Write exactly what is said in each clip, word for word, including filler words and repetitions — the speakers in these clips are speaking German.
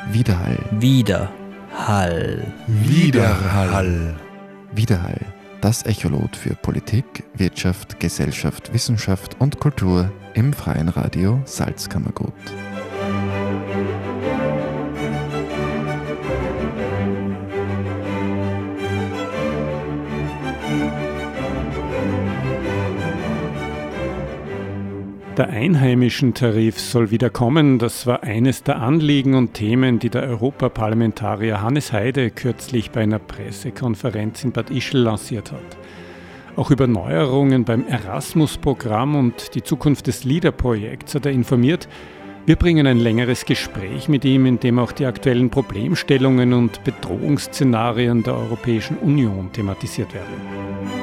Widerhall. Widerhall. Widerhall. Widerhall. Das Echolot für Politik, Wirtschaft, Gesellschaft, Wissenschaft und Kultur im Freien Radio Salzkammergut. Der einheimischen Tarif soll wieder kommen. Das war eines der Anliegen und Themen, die der Europaparlamentarier Hannes Heide kürzlich bei einer Pressekonferenz in Bad Ischl lanciert hat. Auch über Neuerungen beim Erasmus-Programm und die Zukunft des LEADER-Projekts hat er informiert. Wir bringen ein längeres Gespräch mit ihm, in dem auch die aktuellen Problemstellungen und Bedrohungsszenarien der Europäischen Union thematisiert werden.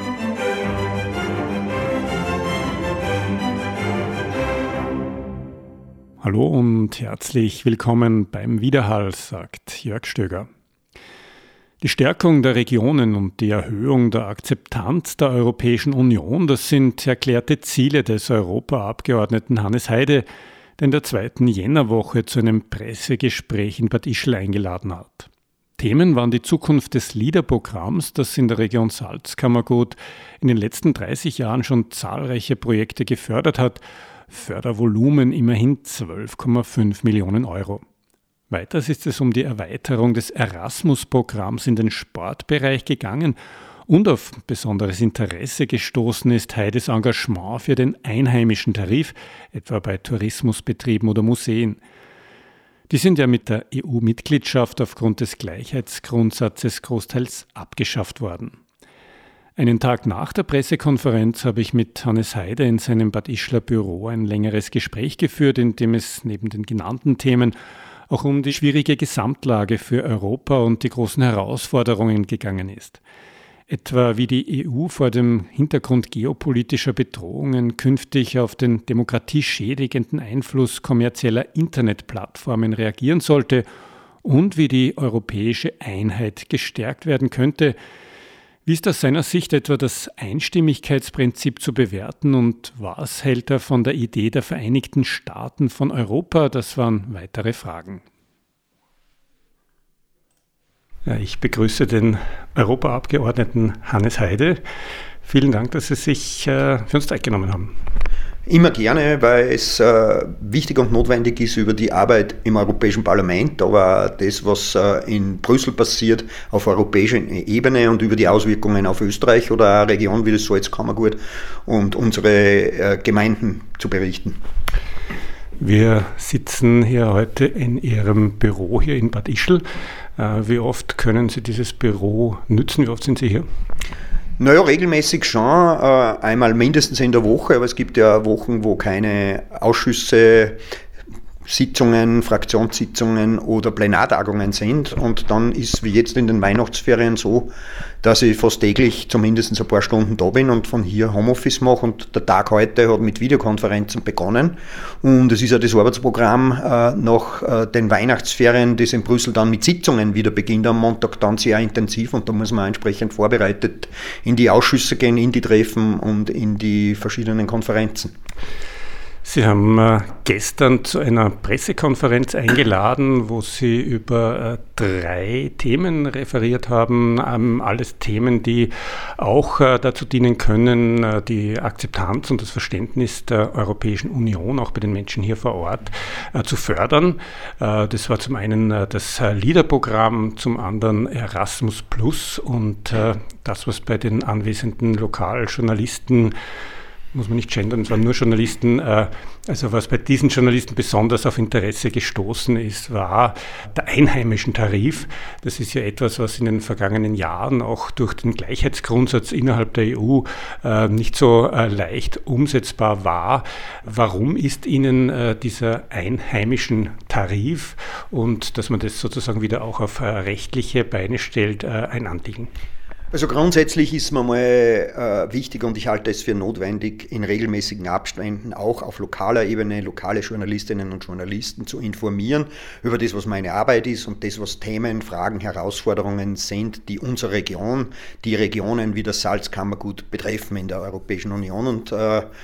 Hallo und herzlich willkommen beim Widerhall, sagt Jörg Stöger. Die Stärkung der Regionen und die Erhöhung der Akzeptanz der Europäischen Union, das sind erklärte Ziele des Europaabgeordneten Hannes Heide, der in der zweiten Jännerwoche zu einem Pressegespräch in Bad Ischl eingeladen hat. Themen waren die Zukunft des LEADER-Programms, das in der Region Salzkammergut in den letzten dreißig Jahren schon zahlreiche Projekte gefördert hat, Fördervolumen immerhin zwölf Komma fünf Millionen Euro. Weiters ist es um die Erweiterung des Erasmus-Programms in den Sportbereich gegangen und auf besonderes Interesse gestoßen ist Heides Engagement für den einheimischen Tarif, etwa bei Tourismusbetrieben oder Museen. Die sind ja mit der E U-Mitgliedschaft aufgrund des Gleichheitsgrundsatzes großteils abgeschafft worden. Einen Tag nach der Pressekonferenz habe ich mit Hannes Heide in seinem Bad Ischler Büro ein längeres Gespräch geführt, in dem es neben den genannten Themen auch um die schwierige Gesamtlage für Europa und die großen Herausforderungen gegangen ist. Etwa wie die E U vor dem Hintergrund geopolitischer Bedrohungen künftig auf den demokratieschädigenden Einfluss kommerzieller Internetplattformen reagieren sollte und wie die europäische Einheit gestärkt werden könnte. Wie ist aus seiner Sicht etwa das Einstimmigkeitsprinzip zu bewerten und was hält er von der Idee der Vereinigten Staaten von Europa? Das waren weitere Fragen. Ja, ich begrüße den Europaabgeordneten Hannes Heide. Vielen Dank, dass Sie sich äh, für uns Zeit genommen haben. Immer gerne, weil es äh, wichtig und notwendig ist über die Arbeit im Europäischen Parlament, aber das, was äh, in Brüssel passiert, auf europäischer Ebene und über die Auswirkungen auf Österreich oder eine Region wie das Salzkammergut und unsere äh, Gemeinden zu berichten. Wir sitzen hier heute in Ihrem Büro hier in Bad Ischl. Äh, wie oft können Sie dieses Büro nützen? Wie oft sind Sie hier? Naja, regelmäßig schon, äh, einmal mindestens in der Woche, aber es gibt ja Wochen, wo keine Ausschüsse, Sitzungen, Fraktionssitzungen oder Plenartagungen sind und dann ist wie jetzt in den Weihnachtsferien so, dass ich fast täglich zumindest ein paar Stunden da bin und von hier Homeoffice mache und der Tag heute hat mit Videokonferenzen begonnen und es ist ja das Arbeitsprogramm äh, nach äh, den Weihnachtsferien, das in Brüssel dann mit Sitzungen wieder beginnt am Montag, dann sehr intensiv und da muss man entsprechend vorbereitet in die Ausschüsse gehen, in die Treffen und in die verschiedenen Konferenzen. Sie haben äh, gestern zu einer Pressekonferenz eingeladen, wo Sie über äh, drei Themen referiert haben. Ähm, alles Themen, die auch äh, dazu dienen können, äh, die Akzeptanz und das Verständnis der Europäischen Union auch bei den Menschen hier vor Ort äh, zu fördern. Äh, das war zum einen äh, das äh, LEADER-Programm, zum anderen Erasmus Plus und äh, das, was bei den anwesenden Lokaljournalisten, muss man nicht gendern, es waren nur Journalisten, also was bei diesen Journalisten besonders auf Interesse gestoßen ist, war der einheimischen Tarif. Das ist ja etwas, was in den vergangenen Jahren auch durch den Gleichheitsgrundsatz innerhalb der E U nicht so leicht umsetzbar war. Warum ist Ihnen dieser einheimischen Tarif und dass man das sozusagen wieder auch auf rechtliche Beine stellt, ein Anliegen? Also grundsätzlich ist mir mal äh, wichtig und ich halte es für notwendig, in regelmäßigen Abständen auch auf lokaler Ebene lokale Journalistinnen und Journalisten zu informieren über das, was meine Arbeit ist und das, was Themen, Fragen, Herausforderungen sind, die unsere Region, die Regionen wie das Salzkammergut betreffen in der Europäischen Union. Und äh,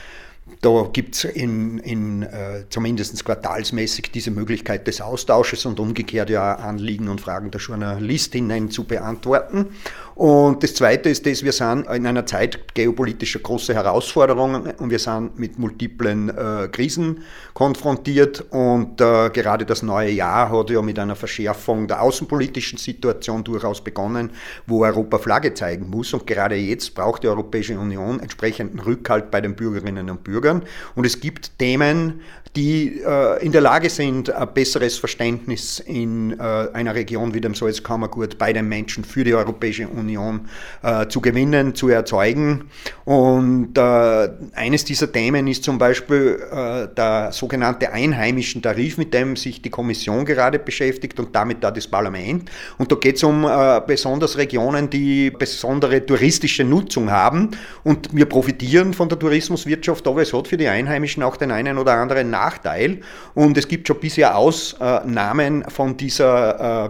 Da gibt es in, in, äh, zumindest quartalsmäßig diese Möglichkeit des Austausches und umgekehrt ja Anliegen und Fragen der Journalistinnen zu beantworten. Und das Zweite ist das, wir sind in einer Zeit geopolitischer großer Herausforderungen und wir sind mit multiplen äh, Krisen konfrontiert und äh, gerade das neue Jahr hat ja mit einer Verschärfung der außenpolitischen Situation durchaus begonnen, wo Europa Flagge zeigen muss und gerade jetzt braucht die Europäische Union entsprechenden Rückhalt bei den Bürgerinnen und Bürgern und es gibt Themen, die äh, in der Lage sind, ein besseres Verständnis in äh, einer Region wie dem Salzkammergut bei den Menschen für die Europäische Union äh, zu gewinnen, zu erzeugen. Und äh, eines dieser Themen ist zum Beispiel äh, der sogenannte einheimischen Tarif, mit dem sich die Kommission gerade beschäftigt und damit auch das Parlament. Und da geht es um äh, besonders Regionen, die besondere touristische Nutzung haben. Und wir profitieren von der Tourismuswirtschaft, aber es hat für die Einheimischen auch den einen oder anderen Nachteil. Und es gibt schon bisher Ausnahmen von dieser äh,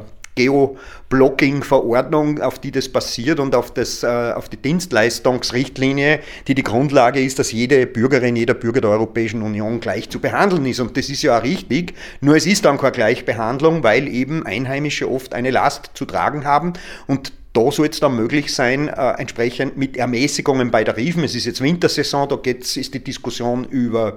Geo-Blocking-Verordnung, auf die das basiert und auf, das, äh, auf die Dienstleistungsrichtlinie, die die Grundlage ist, dass jede Bürgerin, jeder Bürger der Europäischen Union gleich zu behandeln ist. Und das ist ja auch richtig, nur es ist dann keine Gleichbehandlung, weil eben Einheimische oft eine Last zu tragen haben und da soll es dann möglich sein, äh, entsprechend mit Ermäßigungen bei Tarifen. Es ist jetzt Wintersaison, da geht's, ist die Diskussion über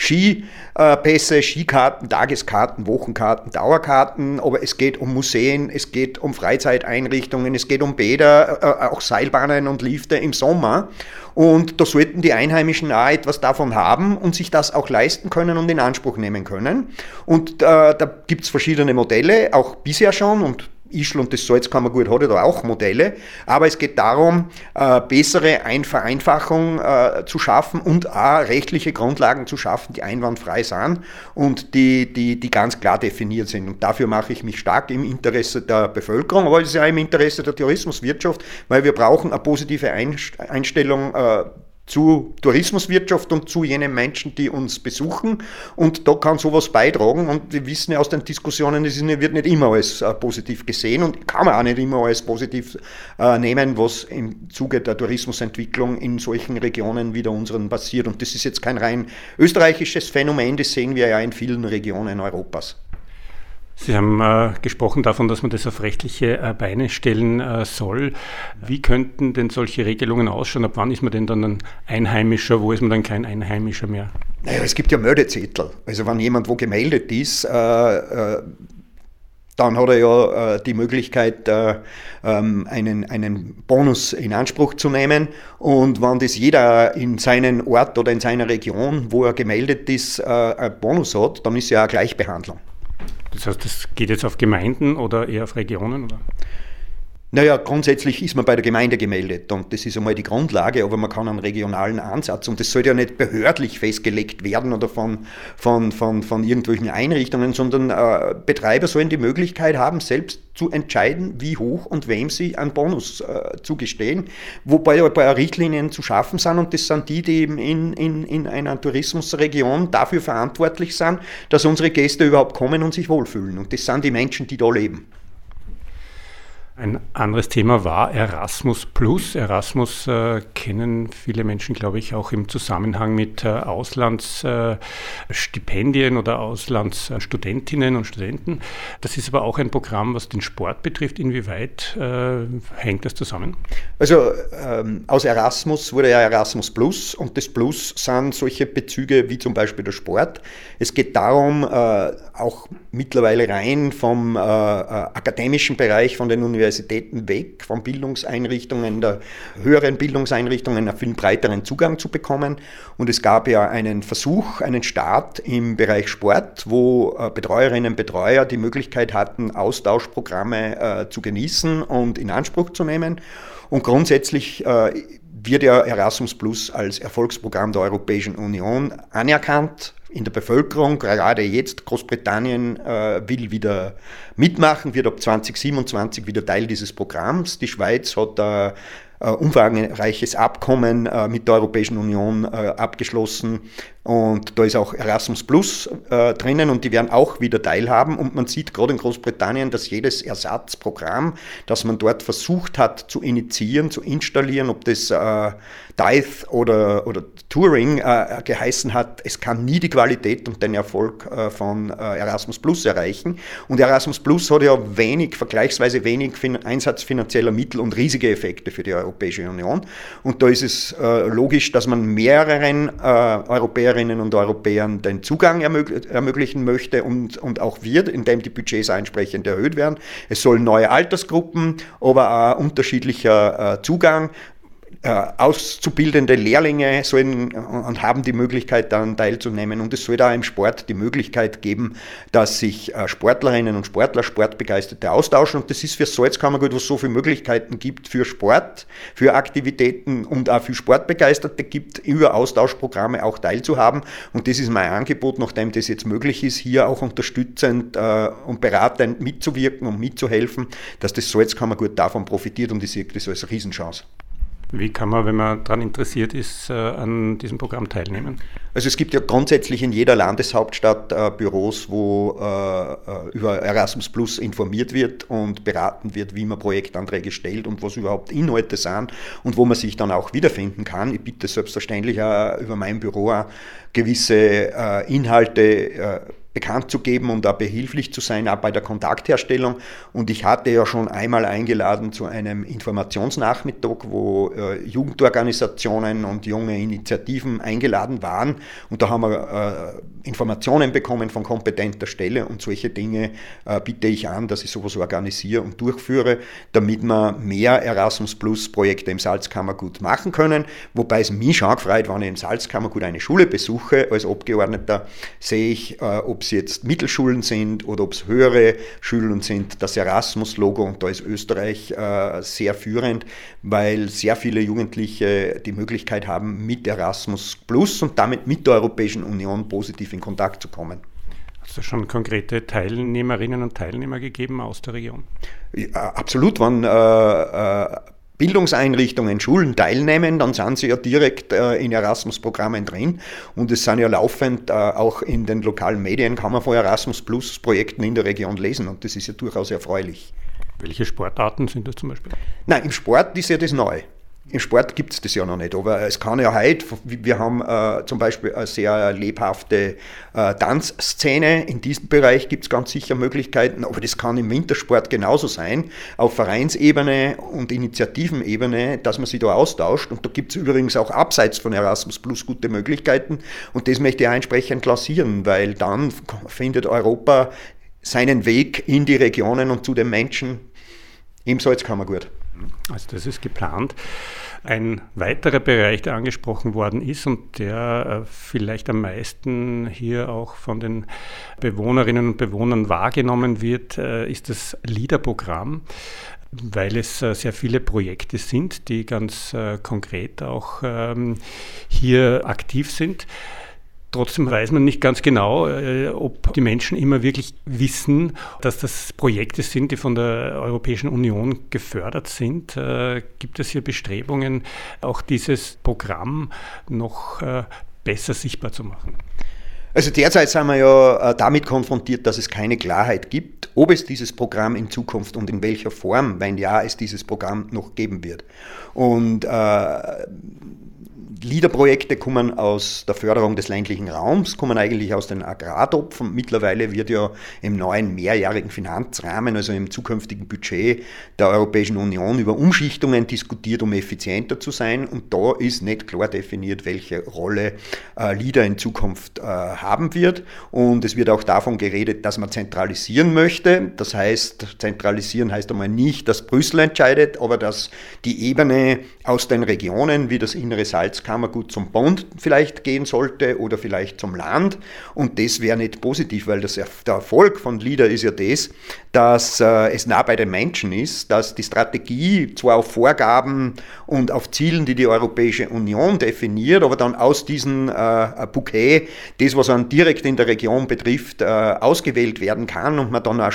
Skipässe, Skikarten, Tageskarten, Wochenkarten, Dauerkarten, aber es geht um Museen, es geht um Freizeiteinrichtungen, es geht um Bäder, äh, auch Seilbahnen und Lifte im Sommer. Und da sollten die Einheimischen auch etwas davon haben und sich das auch leisten können und in Anspruch nehmen können. Und äh, da gibt es verschiedene Modelle, auch bisher schon, und Ischl und das Salzkammergut hat ja da auch Modelle, aber es geht darum, äh, bessere Ein- Vereinfachung äh, zu schaffen und auch rechtliche Grundlagen zu schaffen, die einwandfrei sind und die, die, die ganz klar definiert sind. Und dafür mache ich mich stark im Interesse der Bevölkerung, aber es ist ja im Interesse der Tourismuswirtschaft, weil wir brauchen eine positive Einstellung äh, zu Tourismuswirtschaft und zu jenen Menschen, die uns besuchen. Und da kann sowas beitragen. Und wir wissen ja aus den Diskussionen, es wird nicht immer alles äh, positiv gesehen und kann man auch nicht immer alles positiv äh, nehmen, was im Zuge der Tourismusentwicklung in solchen Regionen wie der unseren passiert. Und das ist jetzt kein rein österreichisches Phänomen, das sehen wir ja in vielen Regionen Europas. Sie haben äh, gesprochen davon, dass man das auf rechtliche äh, Beine stellen äh, soll. Wie könnten denn solche Regelungen ausschauen? Ab wann ist man denn dann ein Einheimischer? Wo ist man dann kein Einheimischer mehr? Naja, es gibt ja Meldezettel. Also wenn jemand wo gemeldet ist, äh, äh, dann hat er ja äh, die Möglichkeit, äh, ähm, einen, einen Bonus in Anspruch zu nehmen. Und wenn das jeder in seinem Ort oder in seiner Region, wo er gemeldet ist, äh, einen Bonus hat, dann ist ja eine Gleichbehandlung. Das heißt, das geht jetzt auf Gemeinden oder eher auf Regionen, oder? Naja, grundsätzlich ist man bei der Gemeinde gemeldet und das ist einmal die Grundlage, aber man kann einen regionalen Ansatz und das soll ja nicht behördlich festgelegt werden oder von, von, von, von irgendwelchen Einrichtungen, sondern äh, Betreiber sollen die Möglichkeit haben, selbst zu entscheiden, wie hoch und wem sie einen Bonus äh, zugestehen, wobei ein paar Richtlinien zu schaffen sind und das sind die, die eben in, in, in einer Tourismusregion dafür verantwortlich sind, dass unsere Gäste überhaupt kommen und sich wohlfühlen und das sind die Menschen, die da leben. Ein anderes Thema war Erasmus Plus. Erasmus äh, kennen viele Menschen, glaube ich, auch im Zusammenhang mit äh, Auslandsstipendien äh, oder Auslandsstudentinnen und Studenten. Das ist aber auch ein Programm, was den Sport betrifft. Inwieweit äh, hängt das zusammen? Also ähm, aus Erasmus wurde ja Erasmus Plus und das Plus sind solche Bezüge wie zum Beispiel der Sport. Es geht darum, äh, auch mittlerweile rein vom äh, akademischen Bereich, von den Universitäten, Universitäten weg, von Bildungseinrichtungen, der höheren Bildungseinrichtungen einen viel breiteren Zugang zu bekommen. Und es gab ja einen Versuch, einen Start im Bereich Sport, wo äh, Betreuerinnen und Betreuer die Möglichkeit hatten, Austauschprogramme äh, zu genießen und in Anspruch zu nehmen. Und grundsätzlich äh, wird ja Erasmus Plus als Erfolgsprogramm der Europäischen Union anerkannt. In der Bevölkerung, gerade jetzt, Großbritannien äh, will wieder mitmachen, wird ab zwanzig siebenundzwanzig wieder Teil dieses Programms. Die Schweiz hat ein äh, umfangreiches Abkommen äh, mit der Europäischen Union äh, abgeschlossen, Und da ist auch Erasmus Plus äh, drinnen und die werden auch wieder teilhaben. Und man sieht gerade in Großbritannien, dass jedes Ersatzprogramm, das man dort versucht hat zu initiieren, zu installieren, ob das äh, Tithe oder, oder Turing äh, geheißen hat, es kann nie die Qualität und den Erfolg äh, von äh, Erasmus Plus erreichen. Und Erasmus Plus hat ja wenig, vergleichsweise wenig fin- Einsatz finanzieller Mittel und riesige Effekte für die Europäische Union. Und da ist es äh, logisch, dass man mehreren äh, Europäerinnen und Europäern den Zugang ermög- ermöglichen möchte und, und auch wird, indem die Budgets entsprechend erhöht werden. Es sollen neue Altersgruppen, aber auch unterschiedlicher äh, Zugang. Auszubildende Lehrlinge sollen und haben die Möglichkeit, daran teilzunehmen. Und es soll da im Sport die Möglichkeit geben, dass sich Sportlerinnen und Sportler, Sportbegeisterte austauschen. Und das ist für Salzkammergut, wo es so viele Möglichkeiten gibt für Sport, für Aktivitäten und auch für Sportbegeisterte gibt, über Austauschprogramme auch teilzuhaben. Und das ist mein Angebot, nachdem das jetzt möglich ist, hier auch unterstützend äh, und beratend mitzuwirken und mitzuhelfen, dass das Salzkammergut davon profitiert, und ich sehe das als Riesenchance. Wie kann man, wenn man daran interessiert ist, an diesem Programm teilnehmen? Also es gibt ja grundsätzlich in jeder Landeshauptstadt äh, Büros, wo äh, über Erasmus Plus informiert wird und beraten wird, wie man Projektanträge stellt und was überhaupt Inhalte sind und wo man sich dann auch wiederfinden kann. Ich bitte selbstverständlich auch über mein Büro auch gewisse äh, Inhalte äh, bekannt zu geben und auch behilflich zu sein, auch bei der Kontaktherstellung. Und ich hatte ja schon einmal eingeladen zu einem Informationsnachmittag, wo äh, Jugendorganisationen und junge Initiativen eingeladen waren. Und da haben wir äh, Informationen bekommen von kompetenter Stelle, und solche Dinge äh, biete ich an, dass ich sowas organisiere und durchführe, damit wir mehr Erasmus-Plus-Projekte im Salzkammergut machen können. Wobei es mich schon gefreut, wenn ich im Salzkammergut eine Schule besuche. Als Abgeordneter sehe ich, äh, ob es jetzt Mittelschulen sind oder ob es höhere Schulen sind, das Erasmus-Logo, und da ist Österreich äh, sehr führend, weil sehr viele Jugendliche die Möglichkeit haben, mit Erasmus Plus und damit mit der Europäischen Union positiv in Kontakt zu kommen. Hast du schon konkrete Teilnehmerinnen und Teilnehmer gegeben aus der Region? Ja, absolut, wenn äh, äh, Bildungseinrichtungen, Schulen teilnehmen, dann sind sie ja direkt äh, in Erasmus-Programmen drin, und es sind ja laufend äh, auch in den lokalen Medien, kann man von Erasmus-Plus-Projekten in der Region lesen, und das ist ja durchaus erfreulich. Welche Sportarten sind das zum Beispiel? Nein, im Sport ist ja das neu. Im Sport gibt es das ja noch nicht, aber es kann ja heute, wir haben äh, zum Beispiel eine sehr lebhafte äh, Tanzszene, in diesem Bereich gibt es ganz sicher Möglichkeiten, aber das kann im Wintersport genauso sein, auf Vereinsebene und Initiativenebene, dass man sich da austauscht, und da gibt es übrigens auch abseits von Erasmus Plus gute Möglichkeiten, und das möchte ich auch entsprechend lancieren, weil dann findet Europa seinen Weg in die Regionen und zu den Menschen im Salzkammergut. Also das ist geplant. Ein weiterer Bereich, der angesprochen worden ist und der vielleicht am meisten hier auch von den Bewohnerinnen und Bewohnern wahrgenommen wird, ist das LEADER-Programm, weil es sehr viele Projekte sind, die ganz konkret auch hier aktiv sind. Trotzdem weiß man nicht ganz genau, ob die Menschen immer wirklich wissen, dass das Projekte sind, die von der Europäischen Union gefördert sind. Gibt es hier Bestrebungen, auch dieses Programm noch besser sichtbar zu machen? Also derzeit sind wir ja damit konfrontiert, dass es keine Klarheit gibt, ob es dieses Programm in Zukunft und in welcher Form, wenn ja, es dieses Programm noch geben wird. Und äh, LEADER-Projekte kommen aus der Förderung des ländlichen Raums, kommen eigentlich aus den Agrartopf, und mittlerweile wird ja im neuen mehrjährigen Finanzrahmen, also im zukünftigen Budget der Europäischen Union, über Umschichtungen diskutiert, um effizienter zu sein, und da ist nicht klar definiert, welche Rolle äh, LEADER in Zukunft äh, haben wird, und es wird auch davon geredet, dass man zentralisieren möchte. Das heißt, zentralisieren heißt einmal nicht, dass Brüssel entscheidet, aber dass die Ebene aus den Regionen, wie das innere Salzkammergut, zum Bund vielleicht gehen sollte oder vielleicht zum Land, und das wäre nicht positiv, weil das, der Erfolg von LEADER ist ja das, dass äh, es nah bei den Menschen ist, dass die Strategie zwar auf Vorgaben und auf Zielen, die die Europäische Union definiert, aber dann aus diesem äh, Bouquet, das was einen direkt in der Region betrifft, äh, ausgewählt werden kann, und man dann auch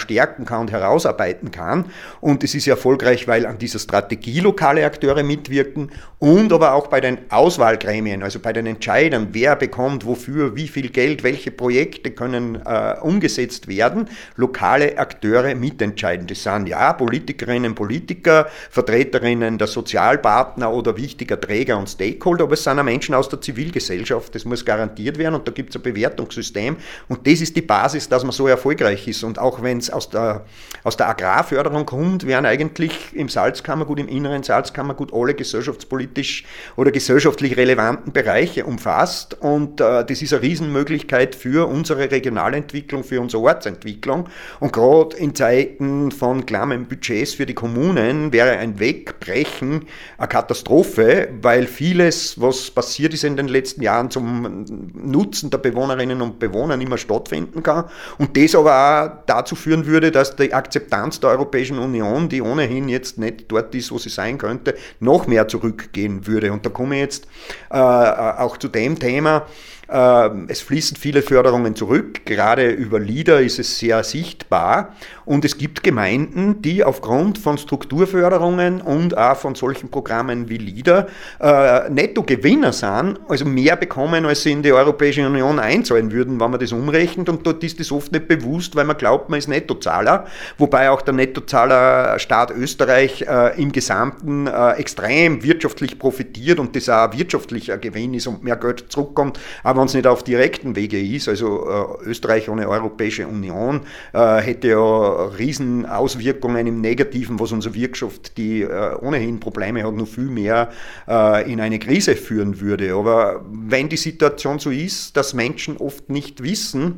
stärken kann und herausarbeiten kann. Und es ist erfolgreich, weil an dieser Strategie lokale Akteure mitwirken und aber auch bei den Auswahlgremien, also bei den Entscheidern, wer bekommt wofür, wie viel Geld, welche Projekte können äh, umgesetzt werden, lokale Akteure mitentscheiden. Das sind ja Politikerinnen, Politiker, Vertreterinnen der Sozialpartner oder wichtiger Träger und Stakeholder, aber es sind auch Menschen aus der Zivilgesellschaft, das muss garantiert werden und da gibt es ein Bewertungssystem und das ist die Basis, dass man so erfolgreich ist. Und auch wenn es aus der, aus der Agrarförderung kommt, werden eigentlich im Salzkammergut, im inneren Salzkammergut alle gesellschaftspolitisch oder gesellschaftlich relevanten Bereiche umfasst und äh, das ist eine Riesenmöglichkeit für unsere Regionalentwicklung, für unsere Ortsentwicklung und gerade in Zeiten von klammen Budgets für die Kommunen wäre ein Wegbrechen eine Katastrophe, weil vieles, was passiert ist in den letzten Jahren zum Nutzen der Bewohnerinnen und Bewohner nicht mehr stattfinden kann und das aber auch dazu führen würde, dass die Akzeptanz der Europäischen Union, die ohnehin jetzt nicht dort ist, wo sie sein könnte, noch mehr zurückgehen würde. Und da komme ich jetzt äh, auch zu dem Thema, es fließen viele Förderungen zurück, gerade über LEADER ist es sehr sichtbar und es gibt Gemeinden, die aufgrund von Strukturförderungen und auch von solchen Programmen wie LEADER äh, Nettogewinner sind, also mehr bekommen, als sie in die Europäische Union einzahlen würden, wenn man das umrechnet und dort ist das oft nicht bewusst, weil man glaubt, man ist Nettozahler, wobei auch der Nettozahler Staat Österreich äh, im Gesamten äh, extrem wirtschaftlich profitiert und das auch wirtschaftlicher Gewinn ist und mehr Geld zurückkommt, aber wenn es nicht auf direkten Wege ist, also äh, Österreich ohne Europäische Union äh, hätte ja riesen Auswirkungen im Negativen, was unsere Wirtschaft, die äh, ohnehin Probleme hat, noch viel mehr äh, in eine Krise führen würde. Aber wenn die Situation so ist, dass Menschen oft nicht wissen,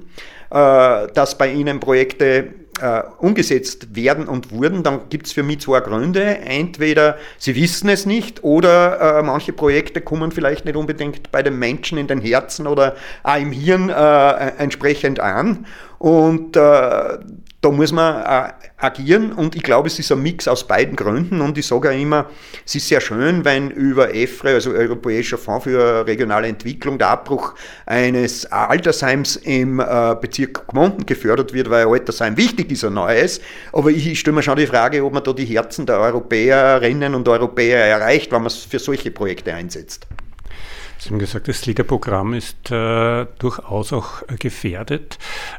äh, dass bei ihnen Projekte Uh, umgesetzt werden und wurden, dann gibt es für mich zwei Gründe. Entweder sie wissen es nicht oder uh, manche Projekte kommen vielleicht nicht unbedingt bei den Menschen in den Herzen oder auch im Hirn uh, entsprechend an. Und uh, da muss man uh, agieren und ich glaube, es ist ein Mix aus beiden Gründen und ich sage auch immer, es ist sehr schön, wenn über E F R E, also Europäischer Fonds für regionale Entwicklung, der Abbruch eines Altersheims im uh, Bezirk Gmunden gefördert wird, weil Altersheim wichtig ist, ein neues, aber ich stelle mir schon die Frage, ob man da die Herzen der Europäerinnen und Europäer erreicht, wenn man es für solche Projekte einsetzt. Sie haben gesagt, das LEADER-Programm ist äh, durchaus auch äh, gefährdet.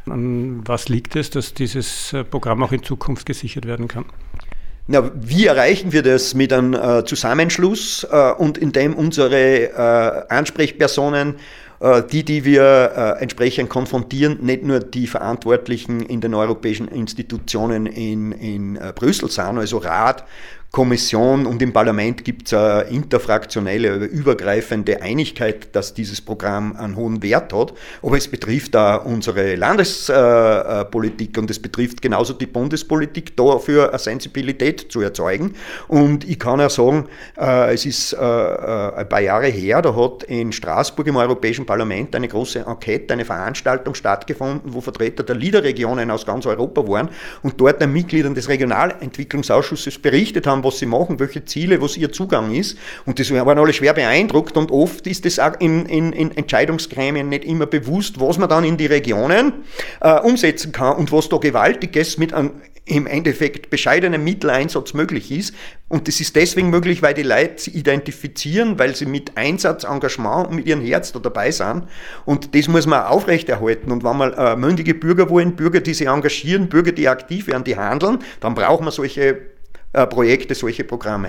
An was liegt es, dass dieses äh, Programm auch in Zukunft gesichert werden kann? Na, wie erreichen wir das mit einem äh, Zusammenschluss äh, und indem unsere äh, Ansprechpersonen, äh, die, die wir äh, entsprechend konfrontieren, nicht nur die Verantwortlichen in den europäischen Institutionen in, in äh, Brüssel sind, also Rat, Kommission und im Parlament gibt es eine interfraktionelle, übergreifende Einigkeit, dass dieses Programm einen hohen Wert hat, aber es betrifft auch unsere Landespolitik und es betrifft genauso die Bundespolitik, dafür eine Sensibilität zu erzeugen. Und ich kann auch sagen, es ist ein paar Jahre her, da hat in Straßburg im Europäischen Parlament eine große Enquete, eine Veranstaltung stattgefunden, wo Vertreter der LEADER-Regionen aus ganz Europa waren und dort den Mitgliedern des Regionalentwicklungsausschusses berichtet haben, was sie machen, welche Ziele, was ihr Zugang ist. Und das waren alle schwer beeindruckt und oft ist es auch in, in, in Entscheidungsgremien nicht immer bewusst, was man dann in die Regionen äh, umsetzen kann und was da Gewaltiges mit einem im Endeffekt bescheidenen Mitteleinsatz möglich ist. Und das ist deswegen möglich, weil die Leute sie identifizieren, weil sie mit Einsatz, Engagement und mit ihrem Herz da dabei sind. Und das muss man aufrechterhalten. Und wenn man äh, mündige Bürger wollen, Bürger, die sich engagieren, Bürger, die aktiv werden, die handeln, dann braucht man solche Projekte, solche Programme.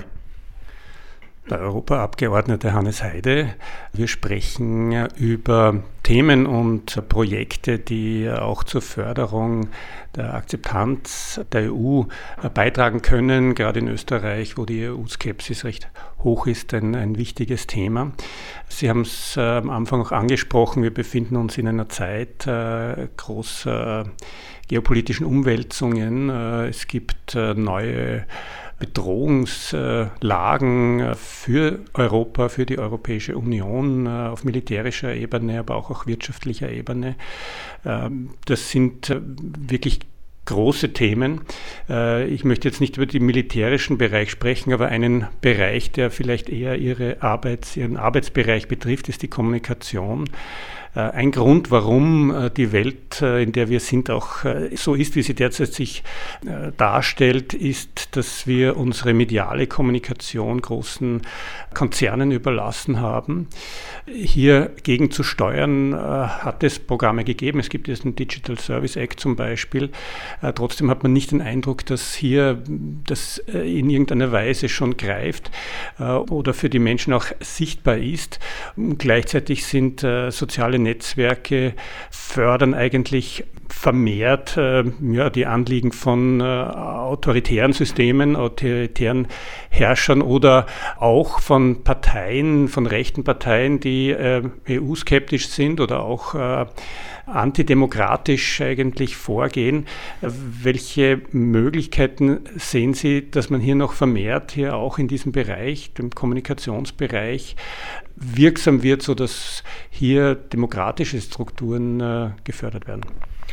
Der Europaabgeordnete Hannes Heide. Wir sprechen über Themen und Projekte, die auch zur Förderung der Akzeptanz der E U beitragen können, gerade in Österreich, wo die E U-Skepsis recht hoch ist, ein, ein wichtiges Thema. Sie haben es äh, am Anfang auch angesprochen, wir befinden uns in einer Zeit äh, großer geopolitischen Umwälzungen. Äh, es gibt äh, neue Bedrohungslagen für Europa, für die Europäische Union auf militärischer Ebene, aber auch auf wirtschaftlicher Ebene. Das sind wirklich große Themen. Ich möchte jetzt nicht über den militärischen Bereich sprechen, aber einen Bereich, der vielleicht eher ihre Arbeits-, Ihren Arbeitsbereich betrifft, ist die Kommunikation. ein Grund, warum die Welt, in der wir sind, auch so ist, wie sie derzeit sich darstellt, ist, dass wir unsere mediale Kommunikation großen Konzernen überlassen haben. Hier gegen zu steuern hat es Programme gegeben. Es gibt jetzt einen Digital Service Act zum Beispiel. Trotzdem hat man nicht den Eindruck, dass hier das in irgendeiner Weise schon greift oder für die Menschen auch sichtbar ist. Gleichzeitig sind äh, soziale Netzwerke fördern eigentlich vermehrt äh, ja, die Anliegen von äh, autoritären Systemen, autoritären Herrschern oder auch von Parteien, von rechten Parteien, die äh, E U-skeptisch sind oder auch äh, antidemokratisch eigentlich vorgehen. Welche Möglichkeiten sehen Sie, dass man hier noch vermehrt, hier auch in diesem Bereich, dem Kommunikationsbereich, wirksam wird, sodass hier demokratische Strukturen äh, gefördert werden?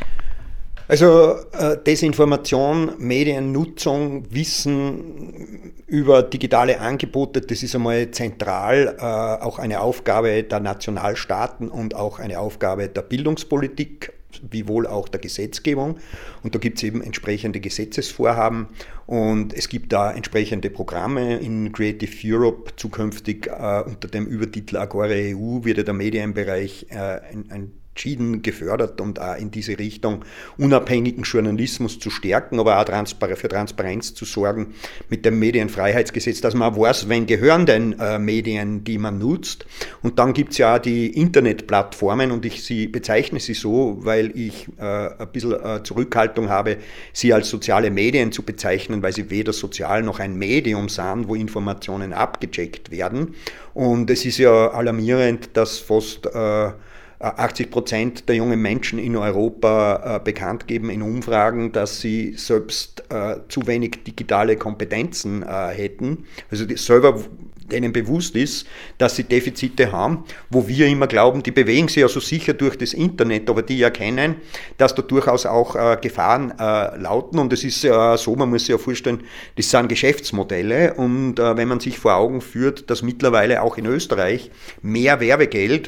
Also äh, Desinformation, Mediennutzung, Wissen über digitale Angebote, das ist einmal zentral, äh, auch eine Aufgabe der Nationalstaaten und auch eine Aufgabe der Bildungspolitik, wie wohl auch der Gesetzgebung. Und da gibt es eben entsprechende Gesetzesvorhaben und es gibt da entsprechende Programme in Creative Europe. Zukünftig äh, unter dem Übertitel Agora E U wird ja der Medienbereich äh, ein, ein entschieden gefördert und auch in diese Richtung unabhängigen Journalismus zu stärken, aber auch Transpar- für Transparenz zu sorgen mit dem Medienfreiheitsgesetz, dass man weiß, wen gehören denn äh, Medien, die man nutzt. Und dann gibt es ja auch die Internetplattformen und ich sie bezeichne sie so, weil ich äh, ein bisschen äh, Zurückhaltung habe, sie als soziale Medien zu bezeichnen, weil sie weder sozial noch ein Medium sind, wo Informationen abgecheckt werden. Und es ist ja alarmierend, dass fast äh, achtzig Prozent der jungen Menschen in Europa äh, bekannt geben in Umfragen, dass sie selbst äh, zu wenig digitale Kompetenzen äh, hätten, also die selber denen bewusst ist, dass sie Defizite haben, wo wir immer glauben, die bewegen sich ja so sicher durch das Internet, aber die erkennen, dass da durchaus auch äh, Gefahren äh, lauten und es ist ja äh, so, man muss sich ja vorstellen, das sind Geschäftsmodelle und äh, wenn man sich vor Augen führt, dass mittlerweile auch in Österreich mehr Werbegeld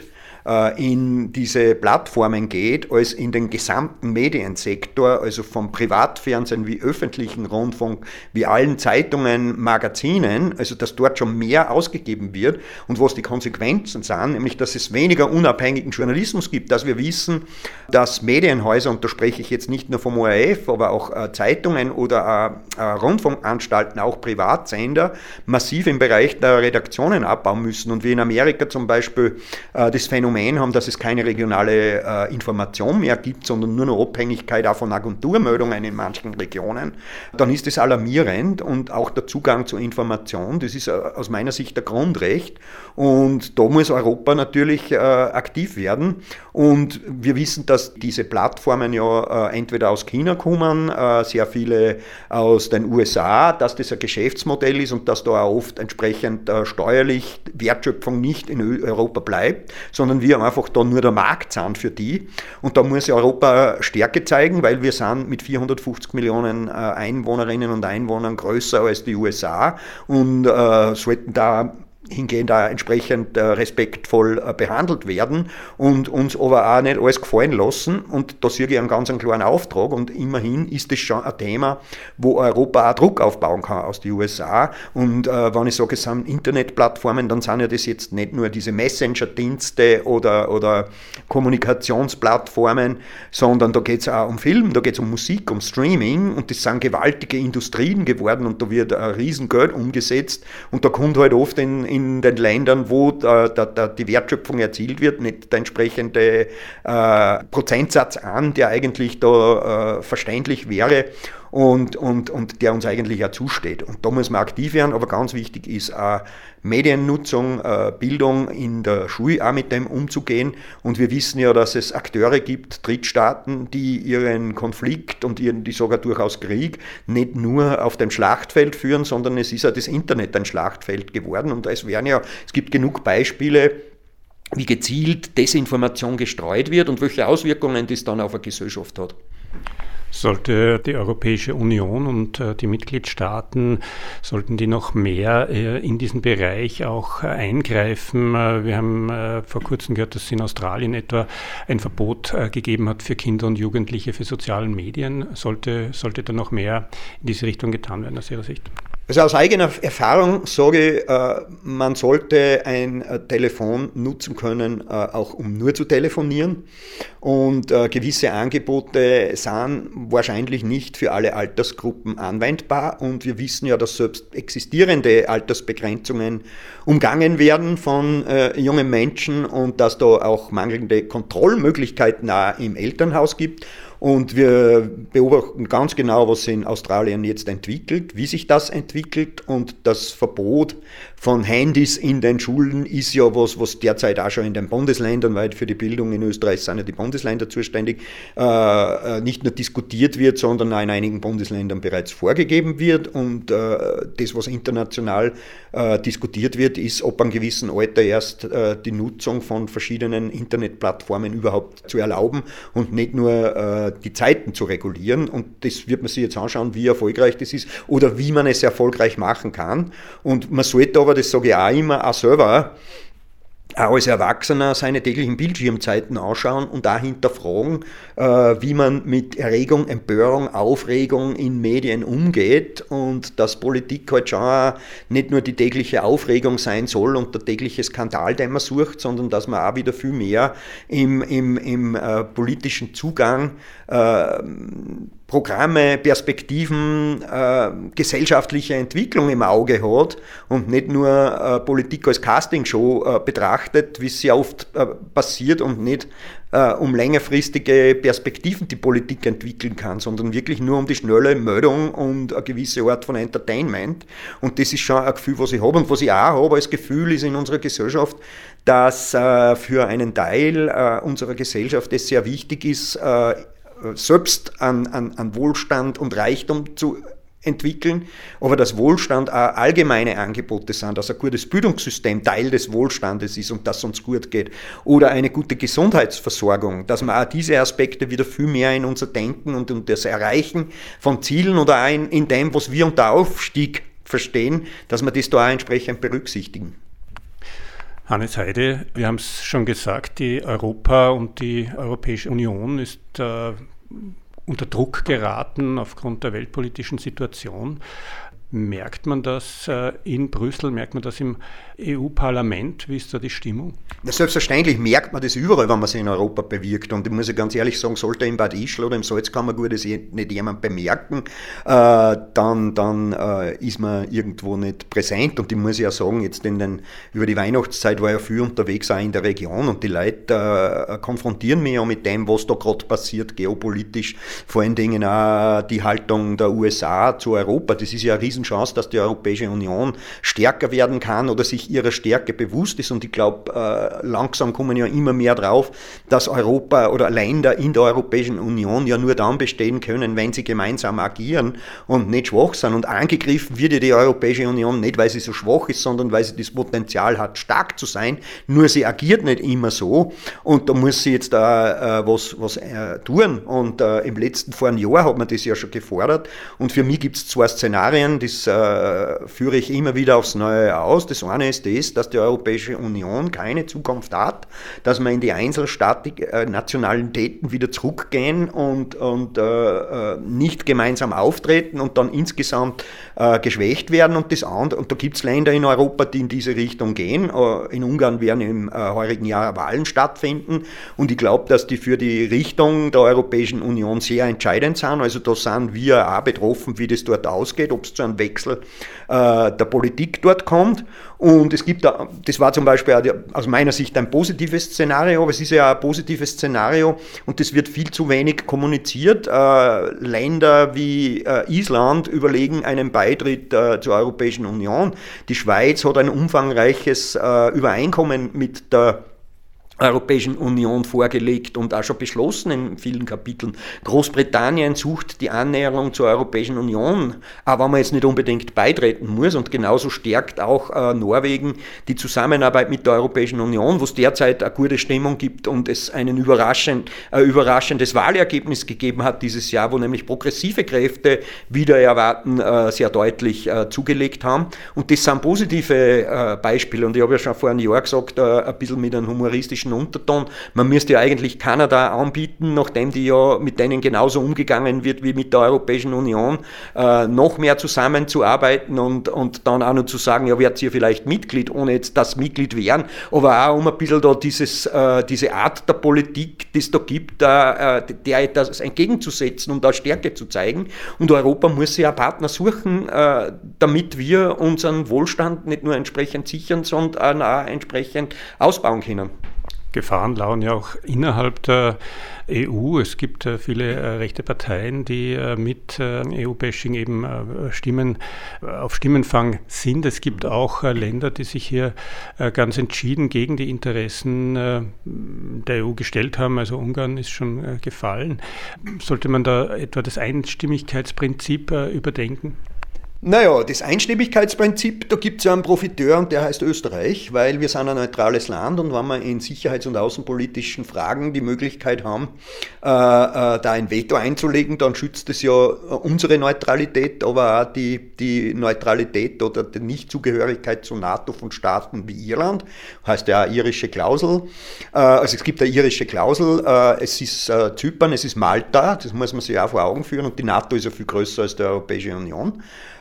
in diese Plattformen geht, als in den gesamten Mediensektor, also vom Privatfernsehen wie öffentlichen Rundfunk, wie allen Zeitungen, Magazinen, also dass dort schon mehr ausgegeben wird und was die Konsequenzen sind, nämlich dass es weniger unabhängigen Journalismus gibt, dass wir wissen, dass Medienhäuser, und da spreche ich jetzt nicht nur vom O R F, aber auch äh, Zeitungen oder äh, äh, Rundfunkanstalten, auch Privatsender, massiv im Bereich der Redaktionen abbauen müssen und wir in Amerika zum Beispiel äh, das Phänomen haben, dass es keine regionale äh, Information mehr gibt, sondern nur noch Abhängigkeit auch von Agenturmeldungen in manchen Regionen, dann ist das alarmierend und auch der Zugang zur Information, das ist äh, aus meiner Sicht ein Grundrecht und da muss Europa natürlich äh, aktiv werden und wir wissen, dass diese Plattformen ja äh, entweder aus China kommen, äh, sehr viele aus den U S A, dass das ein Geschäftsmodell ist und dass da auch oft entsprechend äh, steuerlich Wertschöpfung nicht in Europa bleibt, sondern wir einfach da nur der Markt sind für die. Und da muss Europa Stärke zeigen, weil wir sind mit vierhundertfünfzig Millionen Einwohnerinnen und Einwohnern größer als die U S A und äh, sollten da hingehend auch entsprechend äh, respektvoll äh, behandelt werden und uns aber auch nicht alles gefallen lassen. Und da sehe ich einen ganz einen klaren Auftrag und immerhin ist das schon ein Thema, wo Europa auch Druck aufbauen kann aus den U S A. Und äh, wenn ich sage, es sind Internetplattformen, dann sind ja das jetzt nicht nur diese Messenger-Dienste oder, oder Kommunikationsplattformen, sondern da geht es auch um Film, da geht es um Musik, um Streaming und das sind gewaltige Industrien geworden und da wird ein Riesengeld umgesetzt und da kommt halt oft in, in in den Ländern, wo da, da, da die Wertschöpfung erzielt wird, nicht der entsprechende äh, Prozentsatz an, der eigentlich da äh, verständlich wäre und, und, und der uns eigentlich ja zusteht. Und da muss man aktiv werden, aber ganz wichtig ist auch Mediennutzung, äh, Bildung in der Schule auch mit dem umzugehen. Und wir wissen ja, dass es Akteure gibt, Drittstaaten, die ihren Konflikt und ihren, die sogar durchaus Krieg nicht nur auf dem Schlachtfeld führen, sondern es ist ja das Internet ein Schlachtfeld geworden. Und es werden ja, es gibt genug Beispiele, wie gezielt Desinformation gestreut wird und welche Auswirkungen das dann auf eine Gesellschaft hat. Sollte die Europäische Union und äh, die Mitgliedstaaten, sollten die noch mehr äh, in diesen Bereich auch äh, eingreifen? Äh, wir haben äh, vor kurzem gehört, dass es in Australien etwa ein Verbot äh, gegeben hat für Kinder und Jugendliche für soziale Medien. Sollte, sollte da noch mehr in diese Richtung getan werden aus Ihrer Sicht? Also aus eigener Erfahrung sage ich, man sollte ein Telefon nutzen können, auch um nur zu telefonieren. Und gewisse Angebote sind wahrscheinlich nicht für alle Altersgruppen anwendbar. Und wir wissen ja, dass selbst existierende Altersbegrenzungen umgangen werden von jungen Menschen und dass da auch mangelnde Kontrollmöglichkeiten auch im Elternhaus gibt. Und wir beobachten ganz genau, was sich in Australien jetzt entwickelt, wie sich das entwickelt. Und das Verbot von Handys in den Schulen ist ja was, was derzeit auch schon in den Bundesländern, weil für die Bildung in Österreich sind ja die Bundesländer zuständig, äh, nicht nur diskutiert wird, sondern auch in einigen Bundesländern bereits vorgegeben wird. Und äh, das, was international äh, diskutiert wird, ist, ob an gewissem Alter erst äh, die Nutzung von verschiedenen Internetplattformen überhaupt zu erlauben und nicht nur äh, die Zeiten zu regulieren. Und das wird man sich jetzt anschauen, wie erfolgreich das ist oder wie man es erfolgreich machen kann. Und man sollte aber, das sage ich auch immer, auch selber auch als Erwachsener seine täglichen Bildschirmzeiten anschauen und auch hinterfragen, äh, wie man mit Erregung, Empörung, Aufregung in Medien umgeht und dass Politik halt schon auch nicht nur die tägliche Aufregung sein soll und der tägliche Skandal, den man sucht, sondern dass man auch wieder viel mehr im, im, im äh, politischen Zugang äh, Programme, Perspektiven, äh, gesellschaftliche Entwicklung im Auge hat und nicht nur äh, Politik als Castingshow äh, betrachtet, wie es sehr oft äh, passiert und nicht äh, um längerfristige Perspektiven die Politik entwickeln kann, sondern wirklich nur um die schnelle Meldung und eine gewisse Art von Entertainment. Und das ist schon ein Gefühl, was ich habe. Und was ich auch habe als Gefühl ist in unserer Gesellschaft, dass äh, für einen Teil äh, unserer Gesellschaft es sehr wichtig ist, äh, selbst an, an, an Wohlstand und Reichtum zu entwickeln, aber dass Wohlstand auch allgemeine Angebote sind, dass ein gutes Bildungssystem Teil des Wohlstandes ist und dass es uns gut geht oder eine gute Gesundheitsversorgung, dass wir auch diese Aspekte wieder viel mehr in unser Denken und in das Erreichen von Zielen oder auch in, in dem, was wir unter Aufstieg verstehen, dass wir das da auch entsprechend berücksichtigen. Hannes Heide, wir haben es schon gesagt, die Europa und die Europäische Union ist äh, unter Druck geraten aufgrund der weltpolitischen Situation. Merkt man das äh, in Brüssel, merkt man das im E U-Parlament? Wie ist da die Stimmung? Ja, selbstverständlich merkt man das überall, wenn man sich in Europa bewirkt. Und ich muss ja ganz ehrlich sagen, sollte im Bad Ischl oder im Salzkammergut das nicht jemand bemerken, äh, dann, dann äh, ist man irgendwo nicht präsent. Und ich muss ja sagen, jetzt in den, über die Weihnachtszeit war ich ja viel unterwegs auch in der Region und die Leute äh, konfrontieren mich ja mit dem, was da gerade passiert, geopolitisch. Vor allen Dingen auch die Haltung der U S A zu Europa. Das ist ja eine Riesenchance, dass die Europäische Union stärker werden kann oder sich ihrer Stärke bewusst ist. Und ich glaube, äh, langsam kommen ja immer mehr drauf, dass Europa oder Länder in der Europäischen Union ja nur dann bestehen können, wenn sie gemeinsam agieren und nicht schwach sind. Und angegriffen wird ja die Europäische Union nicht, weil sie so schwach ist, sondern weil sie das Potenzial hat, stark zu sein. Nur sie agiert nicht immer so. Und da muss sie jetzt da äh, was, was äh, tun. Und äh, im letzten vor einem Jahr hat man das ja schon gefordert. Und für mich gibt es zwei Szenarien, das äh, führe ich immer wieder aufs Neue aus. Das eine ist das, dass die Europäische Union keine Zukunft hat, dass wir in die Einzelnationalitäten wieder zurückgehen und, und äh, nicht gemeinsam auftreten und dann insgesamt äh, geschwächt werden. Und das andere, und da gibt es Länder in Europa, die in diese Richtung gehen. Äh, in Ungarn werden im äh, heurigen Jahr Wahlen stattfinden und ich glaube, dass die für die Richtung der Europäischen Union sehr entscheidend sind. Also da sind wir auch betroffen, wie das dort ausgeht, ob es zu einem Wechsel äh, der Politik dort kommt. Und es gibt da, das war zum Beispiel aus meiner Sicht ein positives Szenario, aber es ist ja ein positives Szenario und das wird viel zu wenig kommuniziert. Äh, Länder wie äh, Island überlegen einen Beitritt äh, zur Europäischen Union. Die Schweiz hat ein umfangreiches äh, Übereinkommen mit der Europäischen Union vorgelegt und auch schon beschlossen in vielen Kapiteln. Großbritannien sucht die Annäherung zur Europäischen Union, aber wenn man jetzt nicht unbedingt beitreten muss, und genauso stärkt auch äh, Norwegen die Zusammenarbeit mit der Europäischen Union, wo es derzeit eine gute Stimmung gibt und es ein überraschend, äh, überraschendes Wahlergebnis gegeben hat dieses Jahr, wo nämlich progressive Kräfte wieder erwarten äh, sehr deutlich äh, zugelegt haben. Und das sind positive äh, Beispiele, und ich habe ja schon vor einem Jahr gesagt, äh, ein bisschen mit einem humoristischen Unterton. Man müsste ja eigentlich Kanada anbieten, nachdem die ja mit denen genauso umgegangen wird wie mit der Europäischen Union, äh, noch mehr zusammenzuarbeiten und, und dann auch noch zu sagen, ja, werdet ihr vielleicht Mitglied, ohne jetzt das Mitglied wären, aber auch um ein bisschen da dieses, äh, diese Art der Politik, die es da gibt, äh, der etwas entgegenzusetzen und da Stärke zu zeigen. Und Europa muss sich auch Partner suchen, äh, damit wir unseren Wohlstand nicht nur entsprechend sichern, sondern auch entsprechend ausbauen können. Gefahren lauern ja auch innerhalb der E U. Es gibt äh, viele äh, rechte Parteien, die äh, mit äh, E U-Bashing eben äh, Stimmen, äh, auf Stimmenfang sind. Es gibt auch äh, Länder, die sich hier äh, ganz entschieden gegen die Interessen äh, der E U gestellt haben. Also Ungarn ist schon äh, gefallen. Sollte man da etwa das Einstimmigkeitsprinzip äh, überdenken? Naja, das Einstimmigkeitsprinzip, da gibt es ja einen Profiteur und der heißt Österreich, weil wir sind ein neutrales Land, und wenn wir in sicherheits- und außenpolitischen Fragen die Möglichkeit haben, äh, äh, da ein Veto einzulegen, dann schützt es ja unsere Neutralität, aber auch die, die Neutralität oder die Nichtzugehörigkeit zur NATO von Staaten wie Irland, heißt ja auch irische Klausel. Äh, also es gibt eine irische Klausel, äh, es ist äh, Zypern, es ist Malta, das muss man sich auch vor Augen führen, und die NATO ist ja viel größer als die Europäische Union.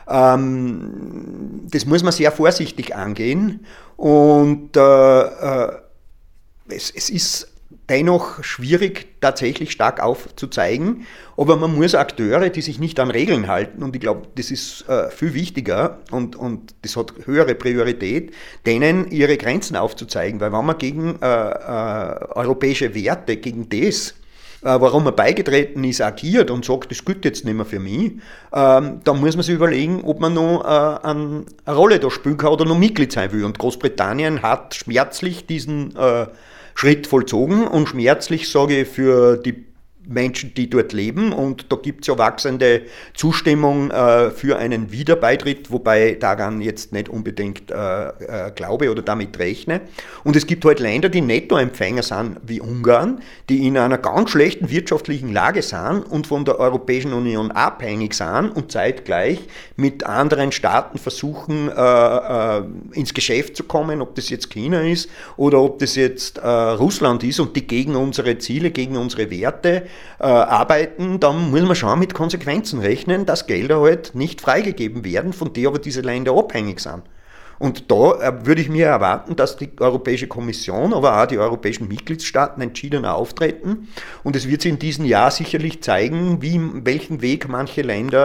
Das muss man sehr vorsichtig angehen, und äh, äh, es, es ist dennoch schwierig, tatsächlich stark aufzuzeigen, aber man muss Akteure, die sich nicht an Regeln halten, und ich glaube, das ist äh, viel wichtiger und, und das hat höhere Priorität, denen ihre Grenzen aufzuzeigen, weil wenn man gegen äh, äh, europäische Werte, gegen das, warum man beigetreten ist, agiert und sagt, das gilt jetzt nicht mehr für mich, ähm, dann muss man sich überlegen, ob man noch äh, eine Rolle da spielen kann oder noch Mitglied sein will. Und Großbritannien hat schmerzlich diesen äh, Schritt vollzogen, und schmerzlich sage ich für die Menschen, die dort leben, und da gibt es ja wachsende Zustimmung äh, für einen Wiederbeitritt, wobei daran jetzt nicht unbedingt äh, äh, glaube oder damit rechne. Und es gibt halt Länder, die Nettoempfänger sind, wie Ungarn, die in einer ganz schlechten wirtschaftlichen Lage sind und von der Europäischen Union abhängig sind und zeitgleich mit anderen Staaten versuchen, äh, äh, ins Geschäft zu kommen, ob das jetzt China ist oder ob das jetzt äh, Russland ist, und die gegen unsere Ziele, gegen unsere Werte Äh, arbeiten, dann muss man schon mit Konsequenzen rechnen, dass Gelder halt nicht freigegeben werden, von denen aber diese Länder abhängig sind. Und da äh, würde ich mir erwarten, dass die Europäische Kommission, aber auch die europäischen Mitgliedstaaten entschiedener auftreten, und es wird sich in diesem Jahr sicherlich zeigen, wie, welchen Weg manche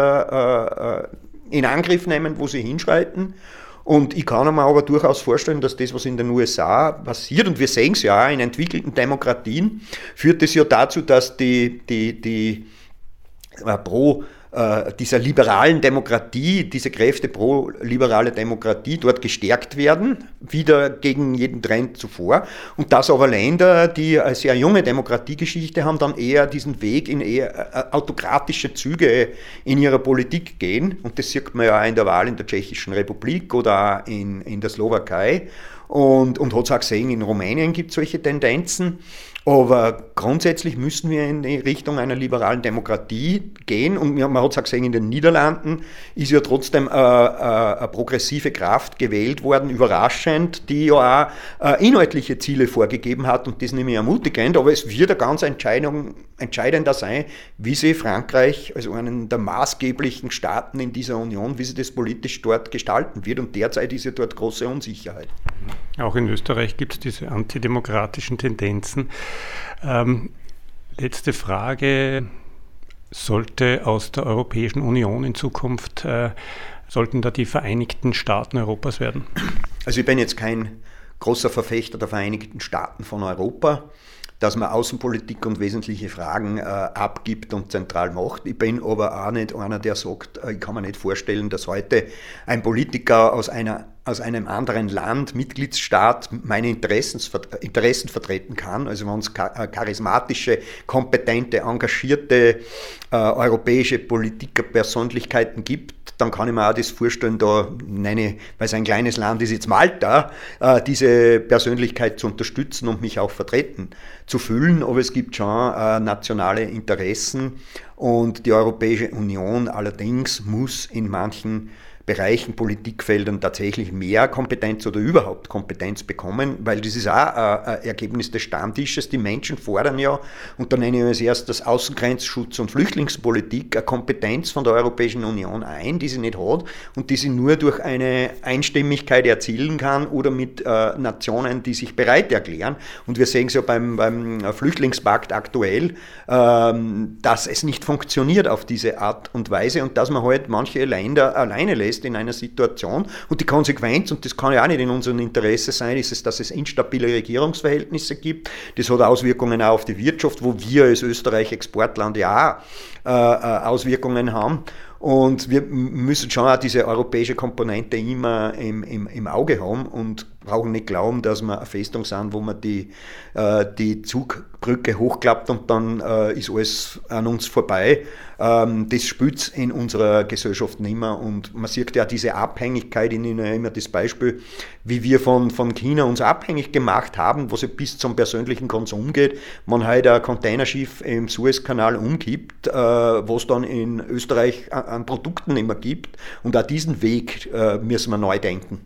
Länder äh, in Angriff nehmen, wo sie hinschreiten. Und ich kann mir aber durchaus vorstellen, dass das, was in den U S A passiert, und wir sehen es ja auch in entwickelten Demokratien, führt es ja dazu, dass die, die, die äh, pro äh, dieser liberalen Demokratie, diese Kräfte pro liberale Demokratie dort gestärkt werden, wieder gegen jeden Trend zuvor. Und dass aber Länder, die eine sehr junge Demokratiegeschichte haben, dann eher diesen Weg in eher autokratische Züge in ihrer Politik gehen. Und das sieht man ja auch in der Wahl in der Tschechischen Republik oder auch in, in der Slowakei. Und, und hat es auch gesehen, in Rumänien gibt es solche Tendenzen. Aber grundsätzlich müssen wir in die Richtung einer liberalen Demokratie gehen. Und man hat es auch gesehen, in den Niederlanden ist ja trotzdem äh, äh, eine progressive Kraft gewählt worden, überraschend, die ja auch äh, inhaltliche Ziele vorgegeben hat, und das nehme ich ermutigend. Aber es wird eine ganz Entscheidung, entscheidender sein, wie sich Frankreich, also einen der maßgeblichen Staaten in dieser Union, wie sie das politisch dort gestalten wird. Und derzeit ist ja dort große Unsicherheit. Auch in Österreich gibt es diese antidemokratischen Tendenzen. Ähm, letzte Frage. Sollte aus der Europäischen Union in Zukunft, äh, sollten da die Vereinigten Staaten Europas werden? Also ich bin jetzt kein großer Verfechter der Vereinigten Staaten von Europa, dass man Außenpolitik und wesentliche Fragen äh, abgibt und zentral macht. Ich bin aber auch nicht einer, der sagt, äh, ich kann mir nicht vorstellen, dass heute ein Politiker aus einer aus einem anderen Land, Mitgliedsstaat, meine Interessen, Interessen vertreten kann. Also wenn es charismatische, kompetente, engagierte äh, europäische Politikerpersönlichkeiten gibt, dann kann ich mir auch das vorstellen, da, nein, weil es ein kleines Land ist, jetzt Malta, äh, diese Persönlichkeit zu unterstützen und mich auch vertreten zu fühlen. Aber es gibt schon äh, nationale Interessen und die Europäische Union allerdings muss in manchen Bereichen, Politikfeldern tatsächlich mehr Kompetenz oder überhaupt Kompetenz bekommen, weil das ist auch ein Ergebnis des Stammtisches. Die Menschen fordern ja, und da nenne ich als erstes Außengrenzschutz und Flüchtlingspolitik, eine Kompetenz von der Europäischen Union ein, die sie nicht hat und die sie nur durch eine Einstimmigkeit erzielen kann oder mit äh, Nationen, die sich bereit erklären. Und wir sehen es ja beim, beim Flüchtlingspakt aktuell, ähm, dass es nicht funktioniert auf diese Art und Weise und dass man halt manche Länder alleine lässt in einer Situation. Und die Konsequenz, und das kann ja auch nicht in unserem Interesse sein, ist es, dass es instabile Regierungsverhältnisse gibt. Das hat Auswirkungen auch auf die Wirtschaft, wo wir als Österreich Exportland ja auch äh, Auswirkungen haben. Und wir müssen schon auch diese europäische Komponente immer im, im, im Auge haben und brauchen nicht glauben, dass wir eine Festung sind, wo man die, äh, die Zugbrücke hochklappt und dann äh, ist alles an uns vorbei. Ähm, das spielt es in unserer Gesellschaft nicht mehr. Und man sieht ja diese Abhängigkeit, ich nehme ja immer das Beispiel, wie wir von, von China uns abhängig gemacht haben, was ja bis zum persönlichen Konsum geht. Man halt ein Containerschiff im Suezkanal umgibt, äh, was dann in Österreich an, an Produkten immer gibt. Und auch diesen Weg äh, müssen wir neu denken.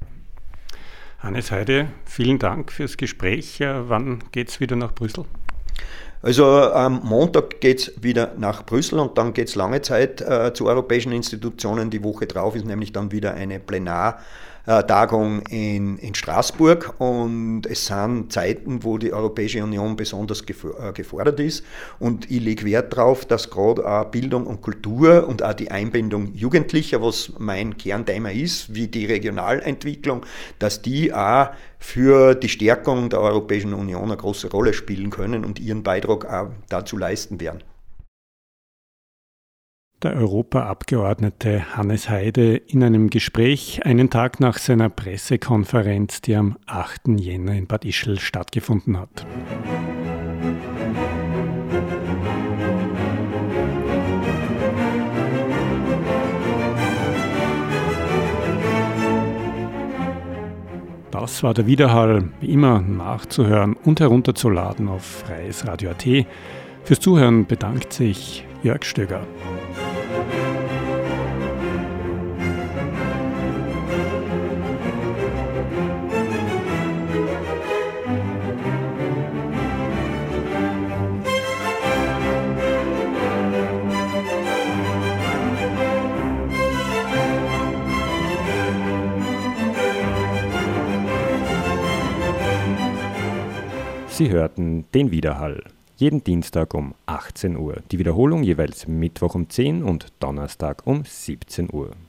Hannes Heide, vielen Dank fürs Gespräch. Wann geht es wieder nach Brüssel? Also am Montag geht es wieder nach Brüssel und dann geht es lange Zeit äh, zu europäischen Institutionen. Die Woche drauf ist nämlich dann wieder eine Plenartagung in, in Straßburg und es sind Zeiten, wo die Europäische Union besonders gefordert ist und ich lege Wert darauf, dass gerade auch Bildung und Kultur und auch die Einbindung Jugendlicher, was mein Kernthema ist, wie die Regionalentwicklung, dass die auch für die Stärkung der Europäischen Union eine große Rolle spielen können und ihren Beitrag auch dazu leisten werden. Der Europaabgeordnete Hannes Heide in einem Gespräch einen Tag nach seiner Pressekonferenz, die am achten Jänner in Bad Ischl stattgefunden hat. Das war der Widerhall, wie immer nachzuhören und herunterzuladen auf freies Radio punkt at. Fürs Zuhören bedankt sich Jörg Stöger. Sie hörten den Widerhall. Jeden Dienstag um achtzehn Uhr. Die Wiederholung jeweils Mittwoch um zehn und Donnerstag um siebzehn Uhr.